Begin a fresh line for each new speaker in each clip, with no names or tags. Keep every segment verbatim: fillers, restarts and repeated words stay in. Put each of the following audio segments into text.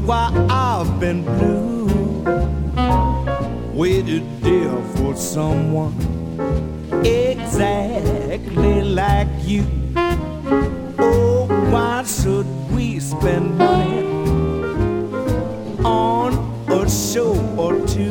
why I've been blue. Waited there for someone exactly like you. Oh, why should we spend money on a show or two?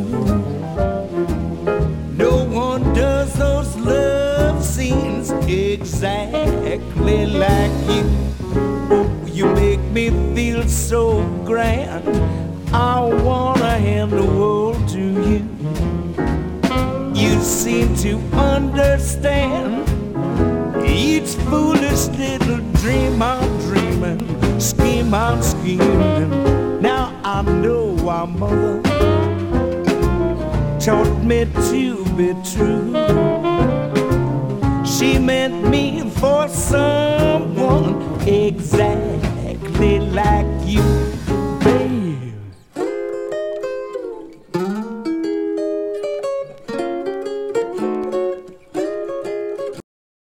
No one does those love scenes exactly like you. Oh, you make me feel so grand. I wanna hand the world to you. You seem to understand each foolish little dream I'm dreaming, scheme I'm scheming. Now I know why mother taught me to be true. She meant me for someone exactly like you.